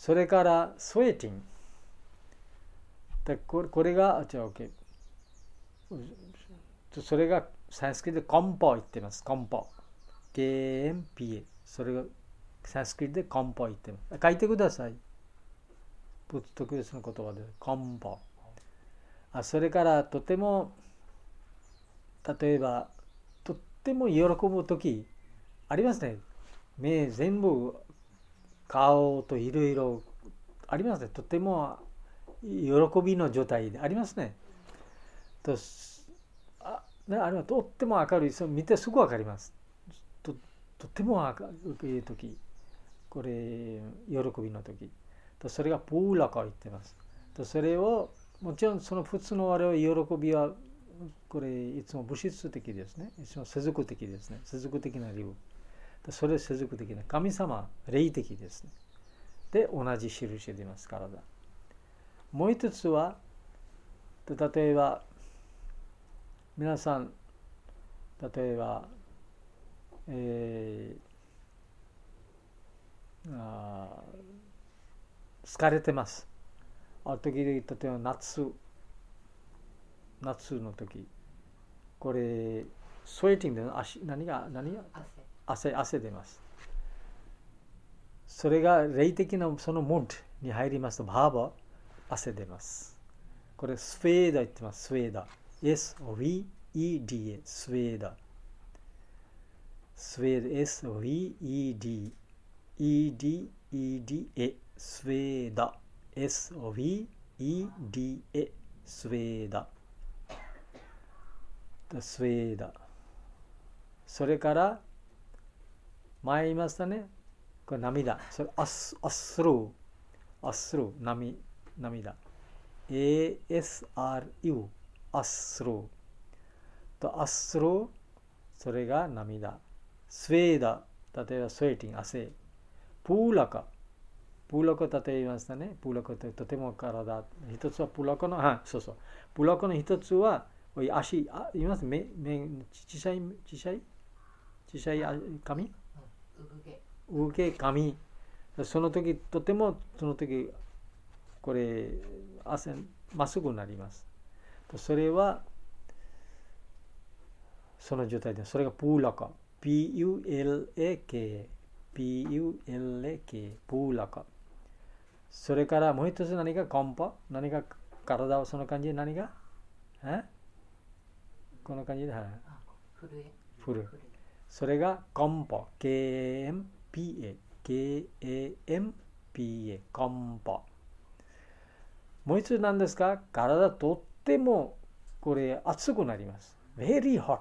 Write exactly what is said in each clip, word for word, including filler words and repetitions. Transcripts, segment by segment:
それからスウェーティング。これ、これが、じゃあ OK。それがサンスクリットでコンポ言ってます。コンポ。ケーエムピーエー。それがサンスクリットでコンポ言ってます。書いてください。特別な言葉で。コンポ。あ、それからとても、例えば、とっても喜ぶとき、ありますね。目全部、顔といろいろありますね。とても喜びの状態でありますね。とああれはとっても明るい。そ見てすぐわかります。ととっても明るいとき、これ、喜びのとき。とそれがプーラカを言ってます。とそれを、もちろんその普通の我々喜びは、これいつも物質的ですね。いつも世俗的ですね。世俗的な理由。それ世俗的な神様、霊的ですね。で、同じ印出ます、体。もう一つは、例えば、皆さん、例えば、えー、あ疲れてます。ある時で、例えば夏、夏の時、これ、スウェーティングで足、何が、何が汗、汗出ます。それが霊的なそのモードに入りますと、バーバー、汗出ます。これ、スウェーダ言ってます。スウェーダ。エスブイイーディーエー、スウェーダ。スウェーダ、エスブイイーディー、イーディーイーディーエー、スウェーダ。エスブイイーディーエー、スウェーダ。スウェーダ。それから、前言いましたね。これ涙。それアス、アスルー。アスルー。涙。涙。エーエスアールユー。アスルー。とアスルー。それが涙。スウェーダ。例えばスウェーティング。汗。プーラカ。プーラカ例え言いましたね。プーラカってとても体。一つはプーラカの、あ、そうそう。プーラカの一つは、足、あ、言います目、目、小さい、小さい小さい髪産毛髪。その時、とてもその時、これ、汗、まっすぐになります。それは、その状態で、それがプーラカ。ピーユーエルエーケー。ピーユーエルエーケー。プーラカ。それからもう一つ何がコンパ何が体をその感じで何がえこの感じで、はい。震え。それがコンパ。ケーエムピーエー。ケーエーエムピーエー。コンパ。もう一つ何ですか？体とってもこれ熱くなります。very hot。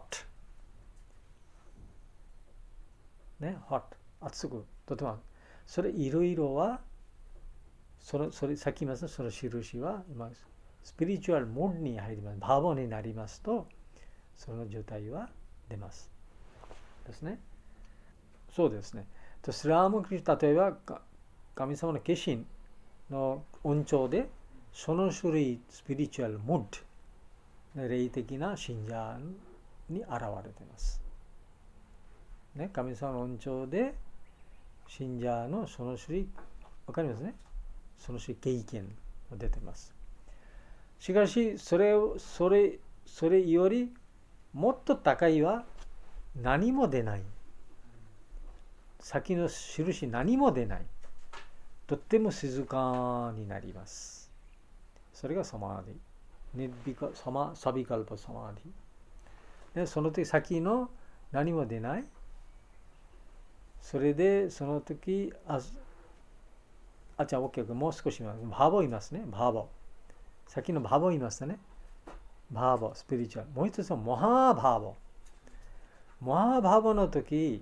ね、hot。熱く。とても。それいろいろは、その、それ、さっき言いました、その印は、今、スピリチュアルモードに入ります。バーボになりますと、その状態は出ます。ですね。そうですね。とスラームクリス例えば、神様の化身の音調で、その種類、スピリチュアルモード、霊的な信者に現れています。ね、神様の音調で、信者のその種類、わかりますね。その種類経験が出ています。しかし、それを、それ、それよりもっと高いは何も出ない。先の印何も出ない。とっても静かになります。それがサマーディ。ニッビカ、サマ、サビカルパサマーディ。で、その時先の何も出ない。それで、その時、あ、あ、じゃあ OK、もう少し、バーボ言いますね。バーボ。さっきのバーボ言いましたね。バーボ、スピリチュアル。もう一つはモハーバーボ。モハーバーボの時、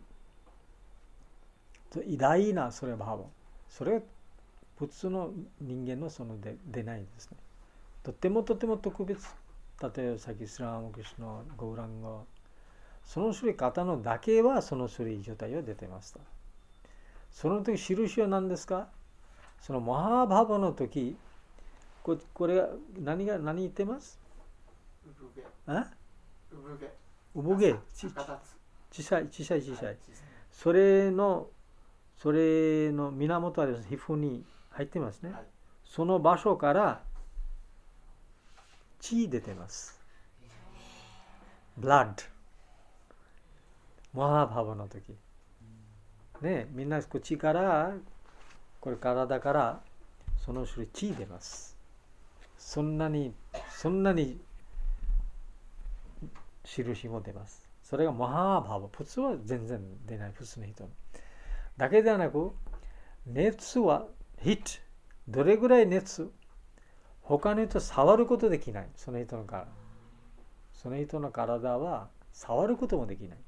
偉大な、それはバーボ。それは普通の人間のそので出ないですね。とてもとても特別。例えばさっきスラームクリシュのゴーランゴ。その種類方のだけはその種類状態を出てました。その時印は何ですか？そのモハーバーボの時、ここれ何が何言ってます？ 産毛。 あ？ 産毛。 産毛。ち小さい小さい小さい。それのそれの源は皮膚に入ってますね。 はい、 その場所から血出てます。ブラッド。モハバーバの時。ね、みんな口から、これ体からその種類血出ます。そんなに、そんなに印も出ます。それがモハバーバ。普通は全然出ない、普通の人の。だけではなく、熱は、ヒット。どれぐらい熱、他の人触ることできない。その人の体。その人の体は触ることもできない。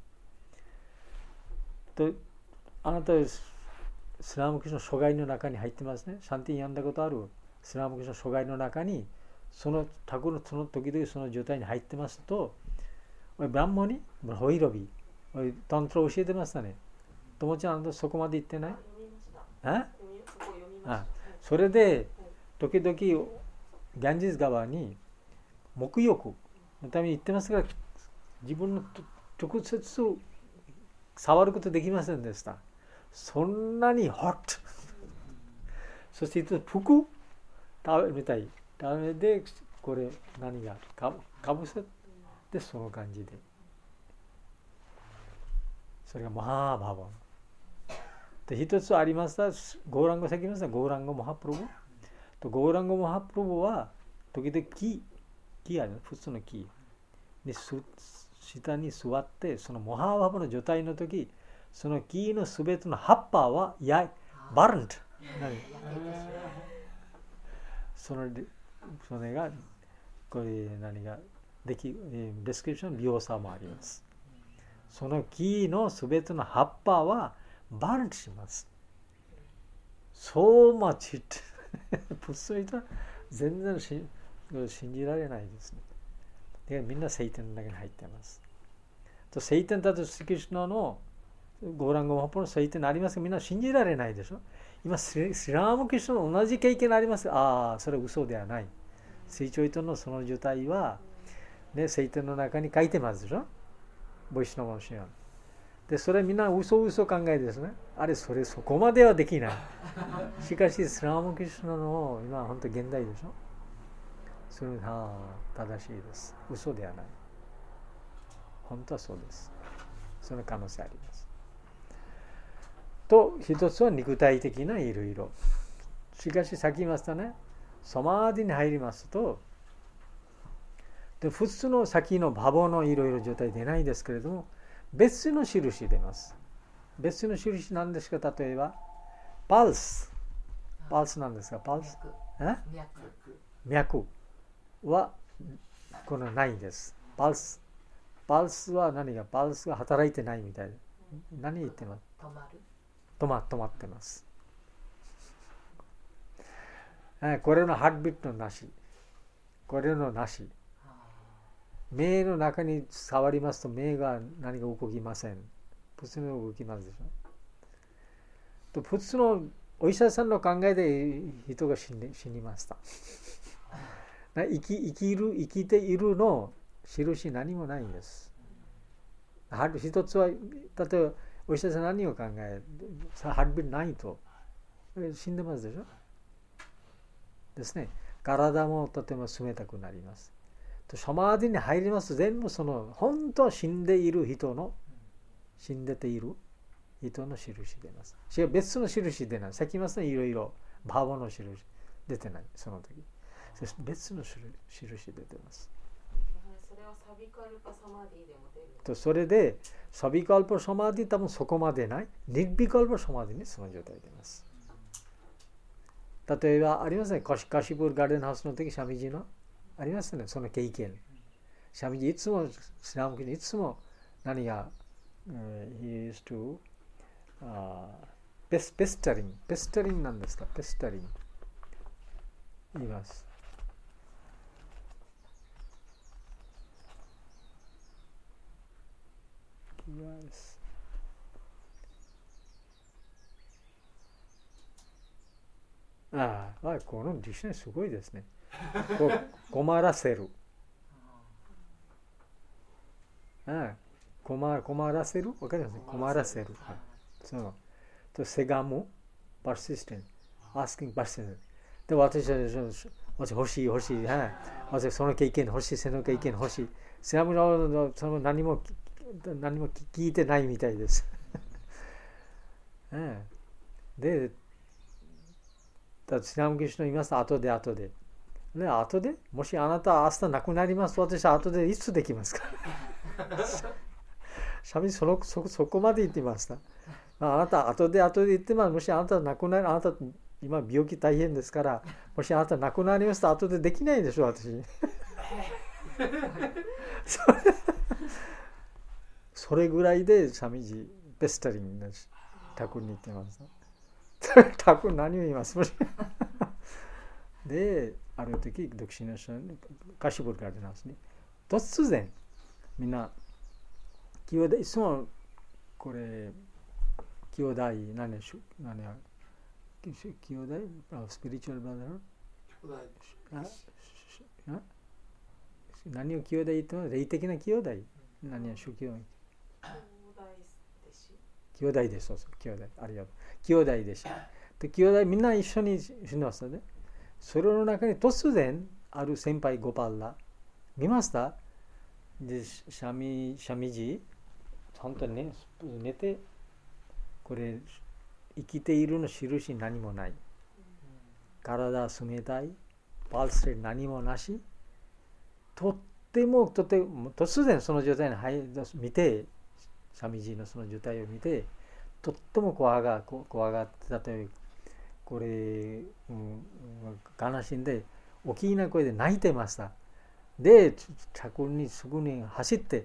と、あなたはスラム教の諸外の中に入ってますね。シャンティ読んだことあるスラム教の諸外の中に、そのタコのその時々その状態に入ってますと、おいブランモに、ホイロビ、おいタントラ教えてましたね。ともちゃん、あなたそこまで行ってない？ああ、それで、時々ギャンジス川に沐浴のために行ってますが、自分の直接触ることできませんでした。そんなにホット。そして服食べたい。食べで、これ何がかかぶせて、その感じで。それがマハーバーバー。で、一つありました、ゴーランゴ、さっき言いました、ゴーランゴ・モハプロブ。とゴーランゴ・モハプロブは、時々木、木ある、普通の木に下に座って、そのモハーバーバーの状態の時、その木のすべての葉っぱはやい、バルント。その、それが、これ何が、でき、ディスクリプション、描写もあります。その木のすべての葉っぱはバルントします。そうまちって、普通の人は全然信じられないですね。でみんな聖典の中に入ってます。と聖典だとスリクリシュナのゴーランゴマハプロの聖典ありますが、みんな信じられないでしょ。今、スリラームクリシュナの同じ経験ありますが、ああ、それは嘘ではない。水チョイトのその状態は、ね、聖典の中に書いてますでしょ。ボイシュノマンシュアン。で、それみんな嘘嘘考えですね。あれ、それそこまではできない。しかし、スラームクリシュナの今、本当現代でしょ。それは正しいです。嘘ではない。本当はそうです。その可能性あります。と、一つは肉体的ないろいろ。しかし、さっき言いましたね。サマーディに入りますと、で普通の先のバボのいろいろ状態出ないですけれども、別の印出ます。別の印なんですか、例えば、パルス。パルスなんですか、パルス。脈。脈は、このないです。パルス。パルスは何が、パルスが働いてないみたいで。何言ってます？止まる。止ま、止まってます。これのハートビートのなし。これのなし。目の中に触りますと目が何か動きません。普通の動きますでしょ。と普通のお医者さんの考えで人が死んで死にました。生き、生きる、生きているの印何もないんです。一つは、例えばお医者さん何を考え、ハートビートないと死んでますでしょ。ですね。体もとても冷たくなります。サマーディに入りますと全部その本当は死んでいる人の死んでている人の印出ます。違う別の印出ない。さっき言いますね、いろいろバーボの印出てないその時。そして別の印出てます。 それはサビカルパサマディでも出る。 とそれでサビカルパサマディ多分そこまでない。ニッビカルパサマディにその状態出ます。例えばありますね、カシプールガーデンハウスの時シャミジのありますね、その経験。シャミジいつもスラム教にいつも何が、uh, he used to、uh, ペスペスタリンペスタリンなんですか、ペスタリン言います。ああ、このディクショナリーすごいですね。こ困らせる。ああ、困、困らせるわかりますね。困らせる。はい、そう。 とせがむ persistent asking persistent で私は私欲しい欲しい、はい、私その経験欲しいその経験欲しいスラムのその何も何も聞いてないみたいです、ね、でスラムキリストの言いますと後で後でね、後でもしあなた明日亡くなりますと私は後でいつできますかしゃべりその そ, そこまで言ってました。あなた後で後で言ってます。もしあなた亡くなるあなた今病気大変ですからもしあなた亡くなりますと後でできないでしょ私そ, れそれぐらいで寂しいベスタリンですタクに言ってますタク何を言いますである時独身の人にカシブルがありますね突然みんな兄弟いつもこれ兄弟何や何や兄弟スピリチュアルバダー何を兄弟言っても霊的な兄弟何や宗教兄弟ですそうそう兄弟ありがとう兄弟でしたで兄弟みんな一緒に死んでましたねそれの中に突然ある先輩ゴパッラ見ましたでシャミシャミジ本当に、ね、寝てこれ生きているの印何もない体冷たいパルスレ何もなしとってもとっても突然その状態に見てシャミジのその状態を見てとっても怖が怖がって例えばこれ、うん、悲しんで大きな声で泣いてましたで着にすぐに走って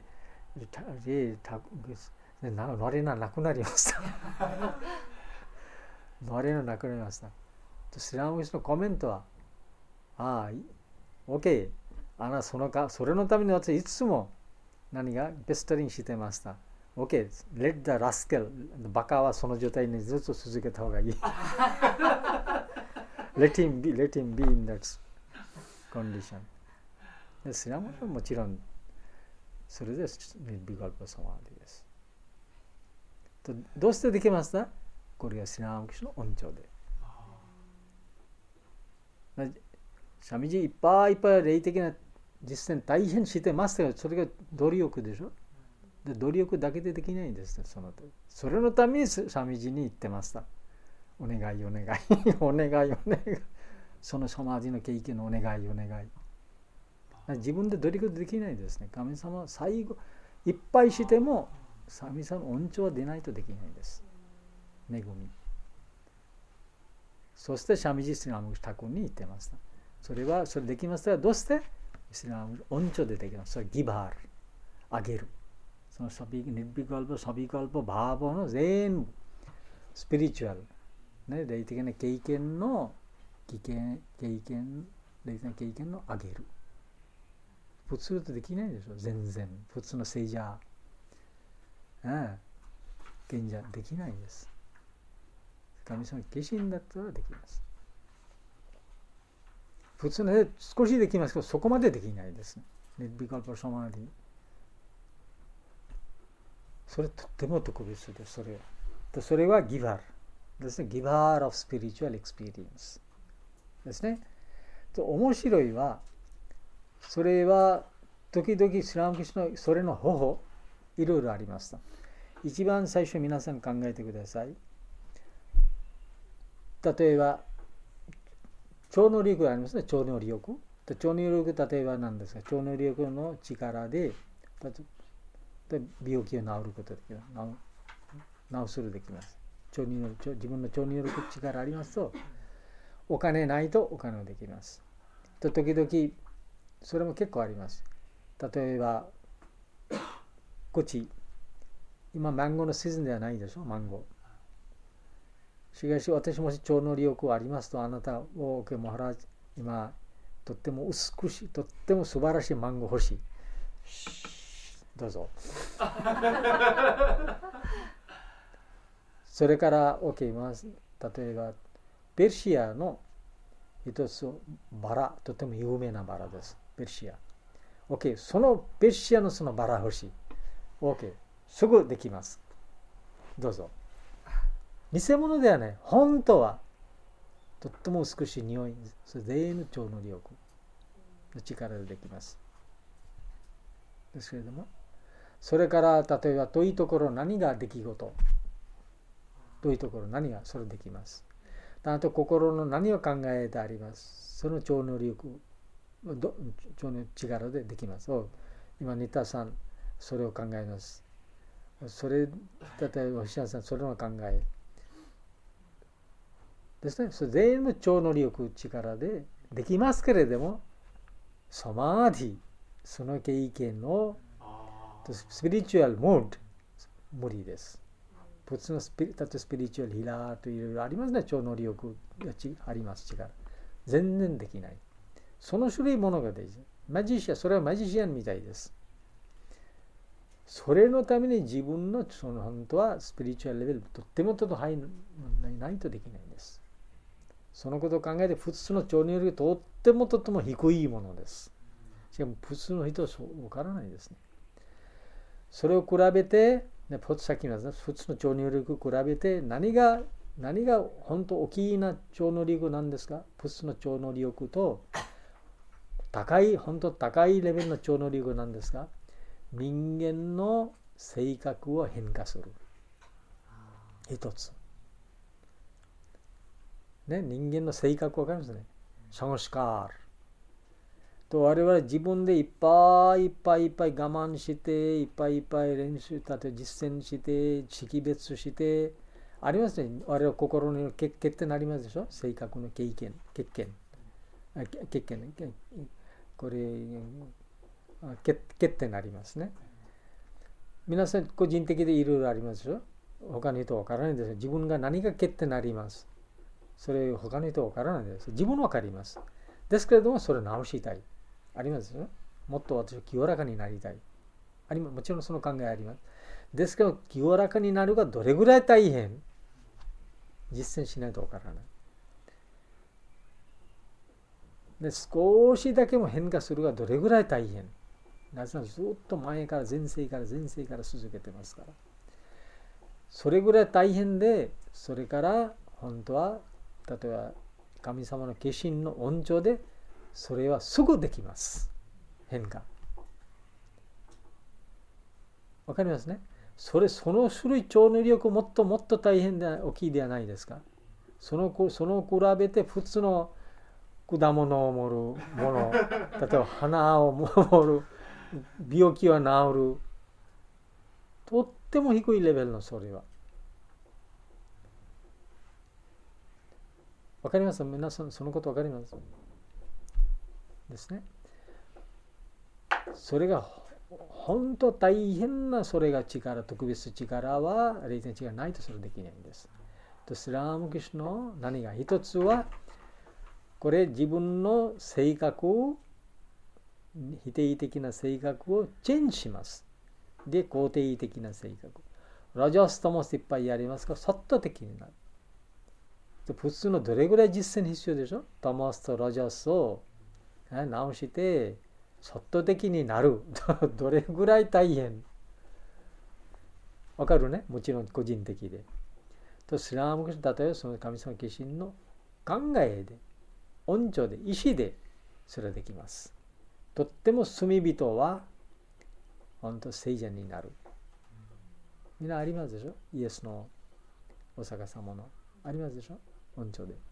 乗れなくなりました乗れなくなりましたスラムキリストのコメントはああ OK あなたそのかそれのために私いつも何がベストリンしてました OK let the rascal バカはその状態にずっと続けた方がいいlet him be let him be in that condition でスラムはもちろんそれでニッビガルパサマーディです。とどうしてできました？これがスラムキリストの恩寵で。シャミジいっぱいいっぱい霊的な実践大変してますけど、それが努力でしょ。で努力だけでできないんです。そのそれのためにシャミジに言ってました。お願いお願いお願いお願い。そのサマージの経験のお願いお願い。自分で努力できないですね。神様は最後いっぱいしても神様の恩寵は出ないとできないです。恵み。そしてシャミジイスラムタクに言ってました。それはそれできますがどうしてイスラム恩寵でできます。それギバールあげる。そのサビニッビカルパサビカルパバーボの全部スピリチュアルね霊的な経験の経験経験霊的な経験のあげる。普通とできないでしょ全然普通の聖者ああ賢者できないです神様の化身だったらできます普通の少しできますけどそこまでできないですねニッビカルパサマーディそれとっても特別ですそれはそれはギバーですねギバー of spiritual experience ですねと面白いはそれは時々スラムキリストのそれの方法いろいろありました。一番最初皆さん考えてください。例えば超能力がありますね。超能力。超能力例えば何ですか。超能力の力で病気を治ることができます。治するできます。超能力自分の超能力力ありますとお金ないとお金をできます。と時々それも結構あります。例えば、こっち、今マンゴーのシーズンではないでしょ、マンゴー。しかし、私もし超能力がありますと、あなた、おー、モハラジ、今、とっても美しい、とっても素晴らしいマンゴー欲しい。どうぞ。それから、OK、まず、例えば、ペルシアの一つバラ、とても有名なバラです。ペルシア。OK、そのペルシアのそのバラ欲しい。OK、すぐできます。どうぞ。 偽物ではない。本当はとっても美しい匂い。それ全員超能力の力でできます。ですけれども、それから例えば遠いところ何が出来事、遠いところ何がそれできます。あと心の何を考えてあります。その超能力、超能力でできます。今新田さんそれを考えます。それ例えば星野さんそれの考えですね。それ全部超能力力でできますけれども、サマーディ、その経験のスピリチュアルモード無理です。普通のスピリ、例えばスピリチュアルヒラーといろいろありますね。超能力があります力。全然できない。その種類ものが大事。マジシャン、それはマジシャンみたいです。それのために自分のその本当はスピリチュアルレベルとってもとハイないとできないんです。そのことを考えて普通の超能力とってもとっても低いものです。しかも普通の人はそうわからないですね。それを比べて、ね、さっきの普通の超能力を比べて何が何が本当大きな超能力なんですか。普通の超能力と高い本当高いレベルの超能力なんですか。人間の性格を変化する一つ、ね、人間の性格わかりますね。サンスカールと我々自分でいっぱいいっぱいいっぱい我慢していっぱいいっぱい練習、例えば実践して識別してありますね。我々心の欠欠点ありますでしょ。性格の経験欠見欠見これ欠欠点ありますね。皆さん個人的でいろいろありますでしょ。他の人は分からないです。自分が何が欠点あります。それ他の人は分からないです。自分は分かります。ですけれどもそれを直したい。ありますよ。もっと私は清らかになりたい。ありもちろんその考えあります。ですけど清らかになるがどれぐらい大変、実践しないと分からない。で少しだけも変化するがどれぐらい大変。なぜならずっと前から前世から前世から続けてますから。それぐらい大変で、それから本当は例えば神様の化身の恩寵でそれはすぐできます。変化。わかりますね。それその種類超能力もっともっと大変で大きいではないですか。そのその比べて普通の果物を守るもの、例えば花を守る、病気は治る、とっても低いレベルのそれは。わかります？皆さんそのことわかりますですね。それが本当大変なそれが力、特別力は霊的力がないとそれできないんです。とスラームキシュの何が一つはこれ自分の性格を否定的な性格をチェンジします。で肯定的な性格。ラジャスともいっぱいやりますが、サット的になる。普通のどれぐらい実践必要でしょ。タマスとラジャスを直してサット的になる。どれぐらい大変。わかるね。もちろん個人的で。とスラームクシュ、例えばその神様化身の考えで、恩寵で、意志でそれができます。とっても罪人は本当聖者になる。みんなありますでしょ。イエスのお釈迦様のありますでしょ。恩寵で。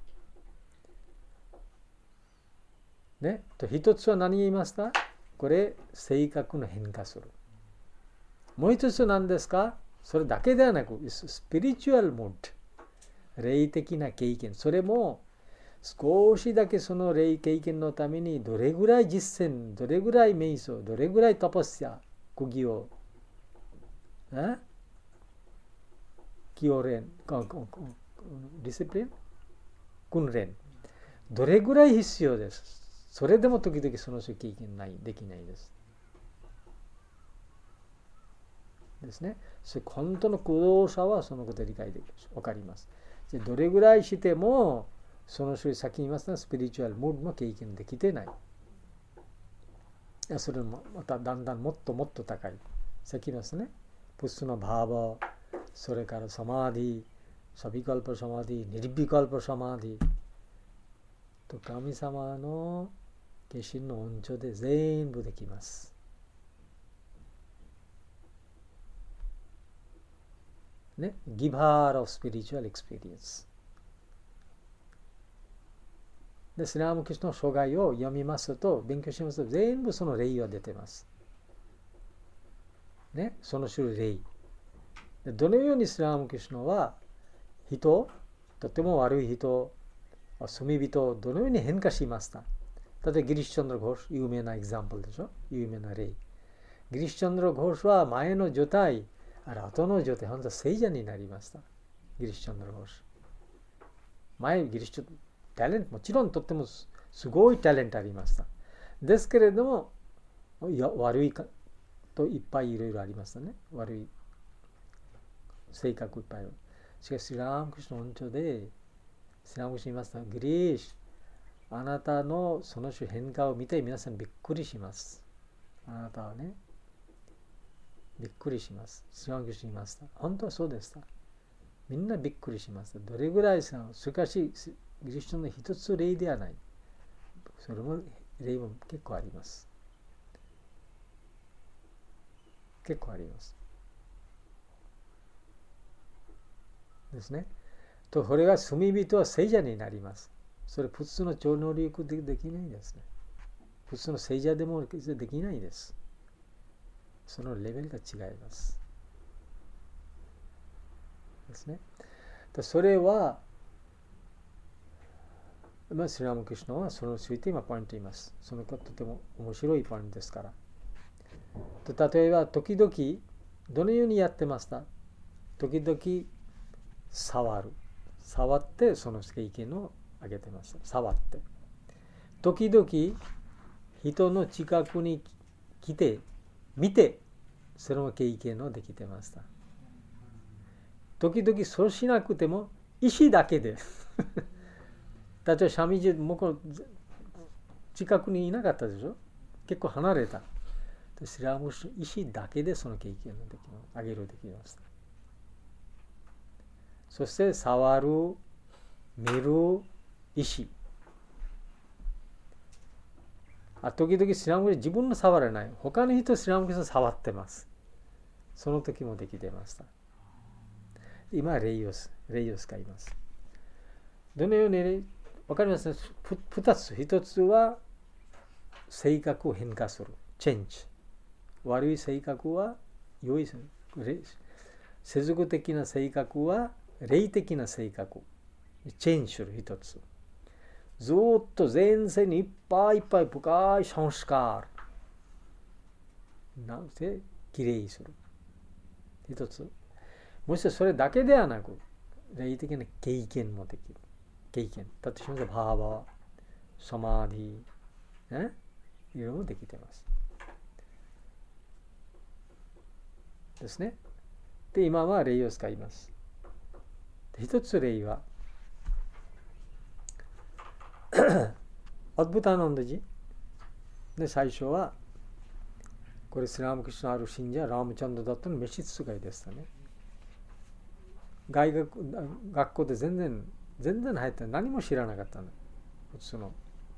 ね。と一つは何言いますか。これ性格の変化する。もう一つ何ですか。それだけではなくスピリチュアルモード、霊的な経験。それも少しだけその霊経験のためにどれぐらい実践、どれぐらい瞑想、どれぐらいタパスヤ、苦行、え清練、ディシプリン、訓練、どれぐらい必要です。それでも時々その経験ない、できないです。ですね。本当の駆動者はそのことで理解できる。わかります。どれぐらいしても、その種類先に言いますのはスピリチュアルモードの経験できてない。それもまただんだんもっともっと高い。さっき言いますね。プスのバーバー、それからサマーディ、 サビカルパサマディ、ニリビカルパサマディと神様の化身の恩寵で全部できます。ね、Giver of spiritual experience。で、スリラムキシュの生涯を読みますと、勉強しますと、全部その例は出てます。ね、その種類例。で、どのようにスリラムキシュは人、とても悪い人、罪人をどのように変化しました。例えばギリシュチャンドラ・ゴーシュ、有名なエグザンプルでしょ、有名な例。ギリシュチャンドラ・ゴーシュは前の状態、あれ後の状態、本当は聖者になりました。ギリシュチャンドラ・ゴーシュ。前、ギリシュタレント、もちろんとってもすごいタレントありました。ですけれども、いや悪いかといっぱいいろいろありましたね。悪い性格いっぱいある。しかし、スリラムクリシュの恩寵で、スリラムクリシュに言いますと、ギリシュ、あなたのその種変化を見て皆さんびっくりします。あなたはね、びっくりします。スリラムクリシュに言いました。本当はそうでした。みんなびっくりします。どれぐらいさ、しかし、ギリシュの一つ例ではない。それも例も結構あります。結構あります。ですね。と、これが罪人は聖者になります。それ普通の超能力でできないですね。普通の聖者でもできないです。そのレベルが違います。ですね。と、それは、まあ、スリラムクリシュナはそのついて今ポイント言います。そのこととても面白いポイントですから。と、例えば、時々、どのようにやってました？時々、触る。触って、その経験を上げてました。触って。時々、人の近くに来て、見て、その経験をできてました。時々、そうしなくても、意志だけで。例えば、シャミジもこ近くにいなかったでしょ？結構離れた。スリラムクリシュの意志だけでその経験をできます。上げるできました。そして、触る、見る、意志。あ、時々スリラムクリシュ自分の触らない。他の人スリラムクリシュ触ってます。その時もできてました。今はレイオス、レイオスがいます。どのようにわかりますね。二つ。一つは性格を変化する。チェンジ。悪い性格は良い。世俗的な性格は霊的な性格。チェンジする一つ。ずっと前世にいっぱいいっぱい深いサンスカー。なんてきれいする。一つ。もしそれだけではなく、霊的な経験もできる。経験。例えば、バーバー、サマディ、ね、いろいろもできています。ですね。で、今は霊を使います。一つ霊は、アドブターナンダジで、最初は、これスリラムクリシュナある信者、ラームチャンドだったの召使いでしたね。外学、学校で全然、全然入って何も知らなかったの。普通の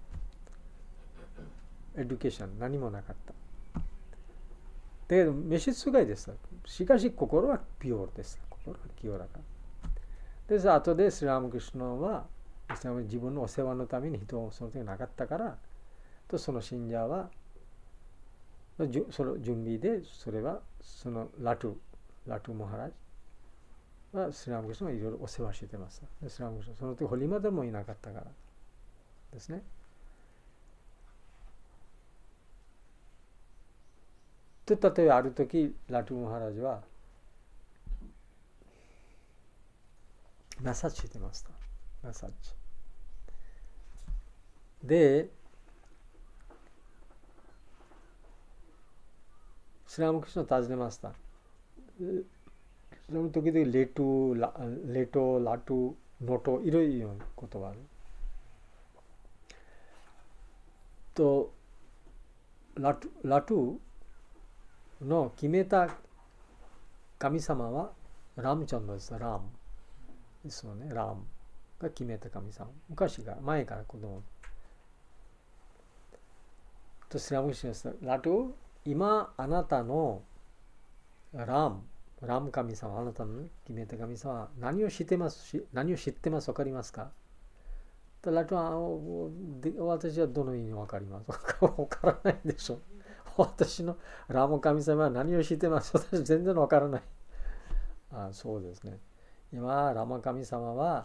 エデュケーション、何もなかった。だけど、召使いでした。しかし、心はピュアでした。心は清らか。です、後でスリラムクリシュナは、自分のお世話のために人をその時なかったから、とその信者は、その準備で、それは、そのラトゥ、ラトゥモハラジはスリラムクリシュナがいろいろお世話してました。スリラムクリシュナ、その時ホリマダもいなかったからですね。と、例えばある時、ラトゥモハラジは、マッサージしてました。マッサージ。で、スリラムクリシュナを尋ねました。その時々、レト、レト、ラト、ノト、いろいろな言葉ある。と、ラト、ラトの決めた神様はラムチャンドです。ラム。 ですよね。ラームが決めた神様。昔から、前から子供。と、スラムクシュナさん、ラト、今あなたのラーム、ラーム神様、あなたの決めた神様は何を知ってますし、何を知ってますわかりますか？ラトは、私はどの意味わかりますわからないでしょ。私のラーム神様は何を知ってます？私全然わからない。あ、そうですね。今、ラーム神様は、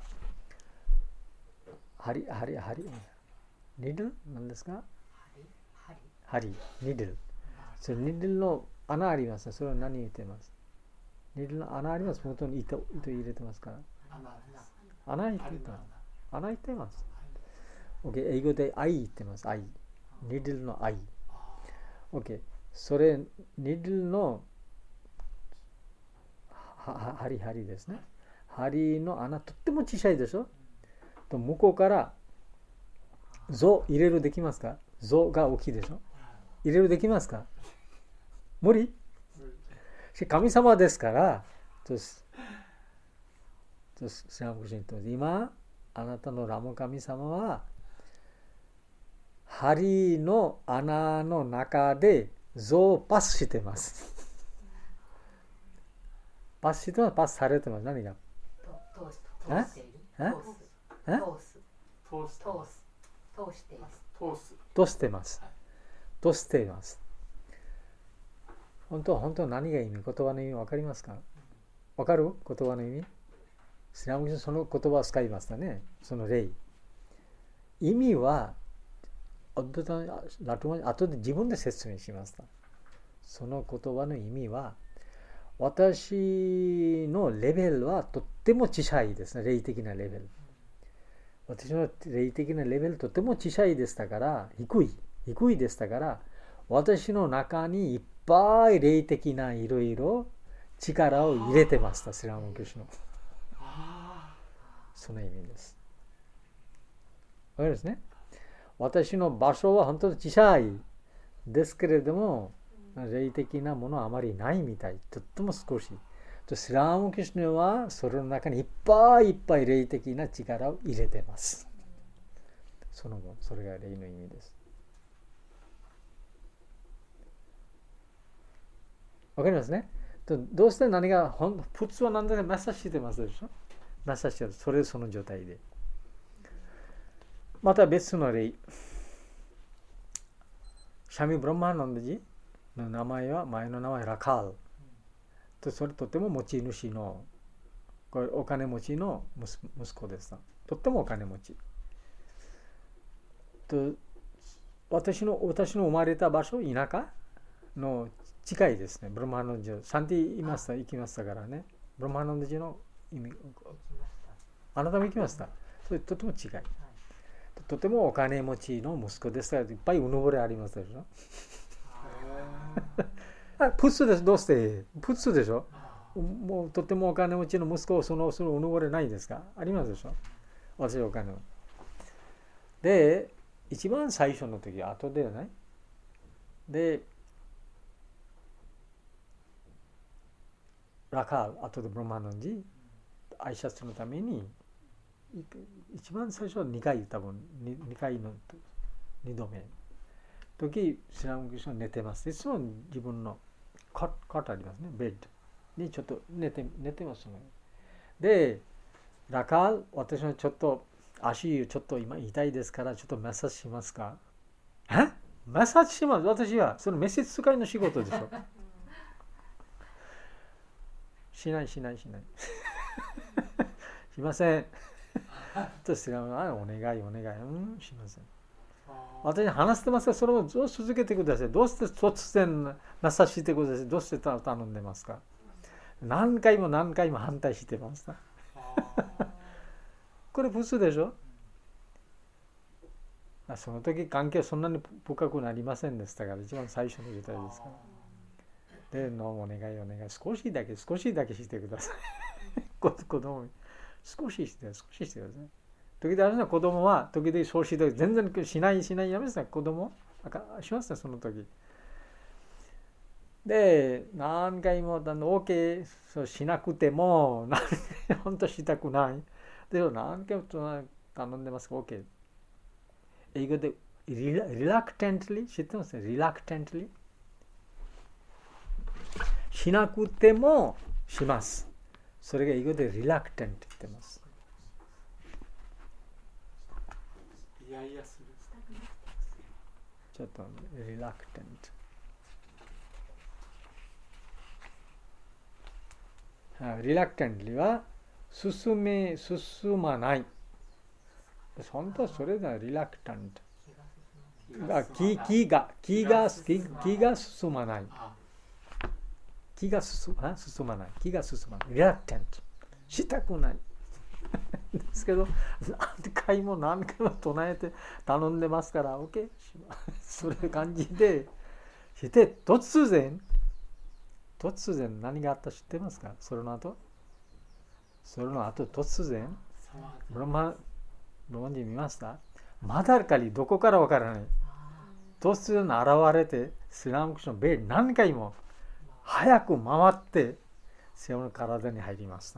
ハリ、ハリ、ハリ、ニドル何ですか？ハリ、ニドル。それニドルの穴ありますね。それは何言ってます？ニドルの穴あります。元に糸、糸入れてますから。穴入ってます。穴入ってます。OK、英語で愛言ってます。愛。ニドルの愛。OK、それ、ニドルの針針ですね。針の穴とっても小さいでしょ。と向こうから像入れるできますか？像が大きいでしょ。入れるできますか？無理？神様ですから、とスラムクシュンと今あなたのラム神様は針の穴の中で像をパスしてます。パスしてます。パスされてます。何が？ 通す。通している。通す。通す。通す。通しています。 通す。 通してます。通しています。本当は本当は何が意味？言葉の意味わかりますか？わかる？言葉の意味？スラムクシュその言葉を使いましたね。その例。意味はラトマ後で自分で説明しました。その言葉の意味は、私のレベルはとっても小さいですね。霊的なレベル。私の霊的なレベルとても小さいでしたから、低い。低いでしたから、私の中にいっぱい霊的ないろいろ力を入れてました。スラムクシュの。その意味です。わかりますね。私の場所は本当に小さいですけれども、霊的なものはあまりないみたい。とっても少し。スラムクシュナはそれの中にいっぱいいっぱい霊的な力を入れてます。その後、それが霊の意味です。わかりますね。どうして何が、普通は何だかメッセージしてますでしょ。メッセージしてそれその状態で。また別の例。シャミ・ブラマーナンダジの名前は、前の名前はラカール。とそれとても持ち主の、これお金持ちの息子でした。とってもお金持ち。と私の、私の生まれた場所、田舎の近いですね。ブラマーナンダジ。サンティいました、行きましたからね。ブラマーナンダジの意味。あなたも行きました。それとても違い。とてもお金持ちの息子ですから、いっぱいうぬぼれありますでしょ。普通です。どうして普通でしょ。もうとてもお金持ちの息子をそのそのうぬぼれないですか？ありますでしょ。私お金を。で、一番最初の時、後ではない。で、ラカール、後でブラマーナンジ、挨拶のために、一番最初はにかい、多分にかいのにどめ時、スラムクシュナ寝てます。いつも自分のコットありますね、ベッドにちょっと寝て寝てますね。で、ラカール、私のちょっと足ちょっと今痛いですから、ちょっとマッサージしますか？え？マッサージします。私はその召使いの仕事でしょ。しないしないしない。しません。とスラムはお願いお願い、うん、しません。私話してますから、それを続けてください。どうして突然マッサージしてください。どうして頼んでますか？何回も何回も反対してました。これ普通でしょ。その時関係はそんなに深くなりませんでしたから、一番最初の時代ですから。で、のお願いお願い、少しだけ少しだけしてください。子供に少しして少ししてください。時々あるのは子供は時々そうして全然しないしないやめですね。子供しますね、その時。 で、何回も OK そうしなくても、本当したくない。でも何回も頼んでますか OK。英語で reluctantly 知ってますね reluctantly しなくてもします。それが英語で reluctant って言ってます。 いやいやする。 ちょっと reluctant。reluctantly は進め、進まない。本当はそれだ、reluctant。気, 気が、気が、気, 気が進まない。気が進まない。進まない。気が進まない。reluctant。したくない。ですけど、何回も何回も唱えて頼んでますから、OK。それ感じで、して、突然、突然何があった知ってますか？それの後それの後突然ブラマブラマンジ見ました？まだかりどこからわからない突然現れてスラムクションベイ何回も早く回ってセオの体に入りました。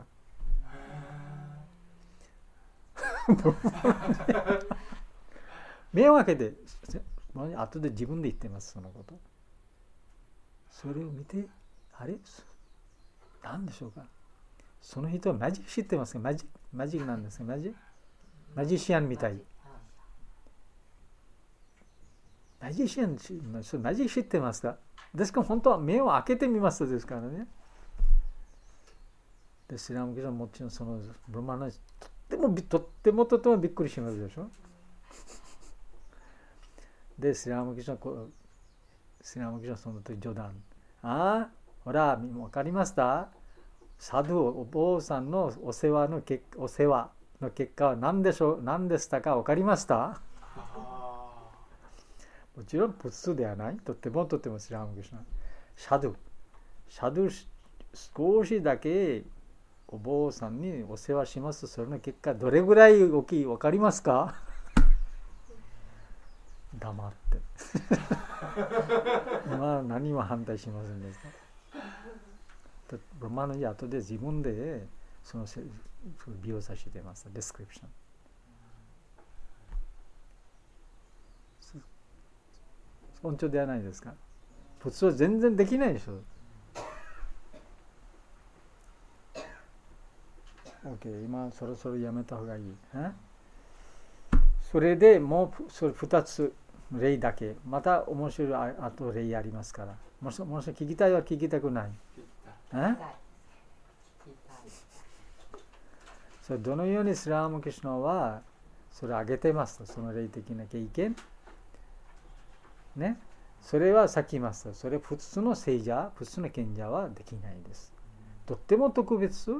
目を開けて後で自分で言ってますそのこと。それを見てあれ何でしょうか。その人はマジック知ってますか？マジック、マジックなんですか？マジックマジシアンみたい。マジシアン、マジック知ってますか？ですから本当は目を開けてみますですからね。で、スラムキさんもちろんそのブラマのとってもとってもとってもびっくりしますでしょ。で、スラムキさんスラムキさんその時冗談。ああほら、わかりました？サドゥお坊さんのお世話のけお世話の結果は何でしょう、何でしたかわかりました？もちろん仏祖ではない。とってもとってもスラムキシュナ。シャドゥ。シャドゥ少しだけお坊さんにお世話します。それの結果どれぐらい大きいわかりますか？黙って。まあ何も反対しませんでした。ブラマの後で自分でその描写してます。ディスクリプション。本当ではないですか。普通は全然できないでしょ。OK、今そろそろやめた方がいい。それでもうそれふたつ例だけ。また面白いあと例ありますから。もしもし聞きたいは聞きたくない。えそれどのようにスラームキシュナはそれを挙げてますと、その霊的な経験ね、それはさっき言いました。それ普通の聖者、普通の賢者はできないです。とっても特別。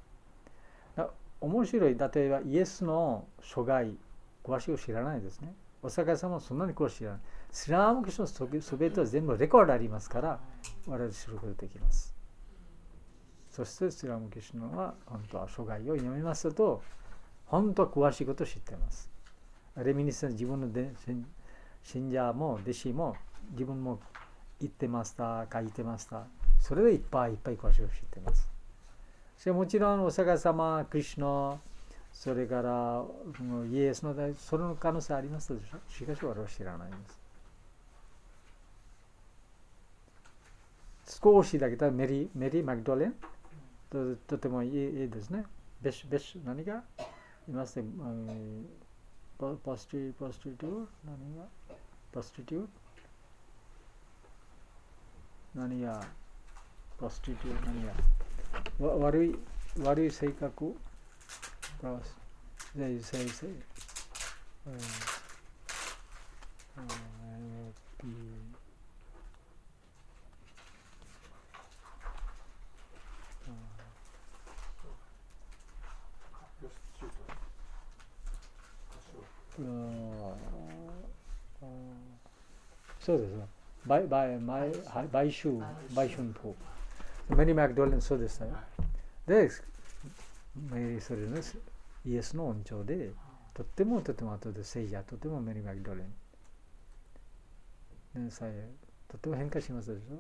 面白い。例えばイエスの諸外詳しく知らないですね。お釈迦様もそんなに詳しく知らない。スラームキシュナのすべては全部レコードありますから我々知ることができます。そしてスラムキシュナは本当は諸外を読みますと本当は詳しいことを知っています。レミニセンス自分の信者も弟子も自分も言ってました、書いてました。それでいっぱいいっぱい詳しいことを知っています。それもちろんお釈迦様、クリシュナ、それからイエスのそれの可能性ありますでしょ。しかし我々は知らないんです。少しだけどメリー、メリー・マクドレンと, とてもいい、いいですね。ベシベシ何がいますね。ポスティポスティテュー何がポスティテュー何がポスティテュー何が悪い悪い性格でせいせいそうですね。買収、買収法。メリー・マクドレンそうですね。で、メリー・それのイエスの恩寵で、とってもとても後で聖者、とてもメリー・マクドレン。ね、さえとっても変化しますでしょ。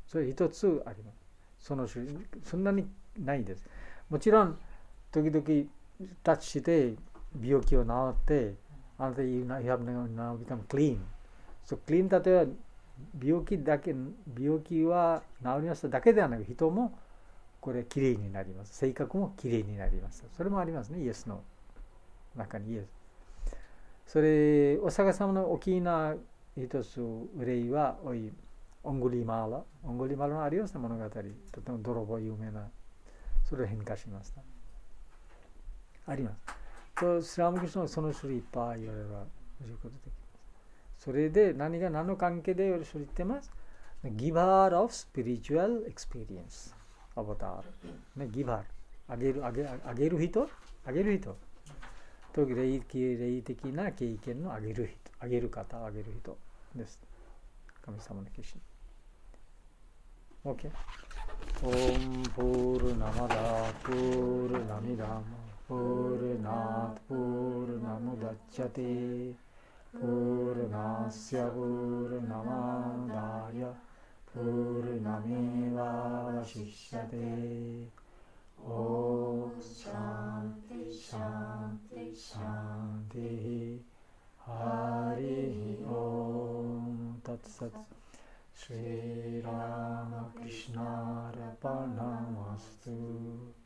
それ一つあります。その種類そんなにないです。もちろん時々タッチして病気を治ってあなた you have now become clean。そう、クリーン、例えば病気だけ病気は治りましただけではなく、人もこれきれいになります。性格もきれいになります。それもありますね、イエスの中にイエス。それお釈迦様の大きな一つ例はおいオングリマーラ、オングリマーラのありますね、物語。とても泥棒有名な、それを変化しました。あります。とスラムキリストのその種類いっぱい言われれば教えることできます。それで何が何の関係で私は言ってます。Giver of spiritual experience。アバター。ね、Giver。あげる、あげ、あげる人あげる人。と霊霊的な経験のあげる人。あげる方、あげる人です。神様の化身。OK。オンプールナマダプールナミダマプールナープールナムダッチャテプールナスヤプールナマダヤプールナメワワシシャテオーシャンティシャンティシャンティハリオンタツサツShri Rama Krishna Arpanamastu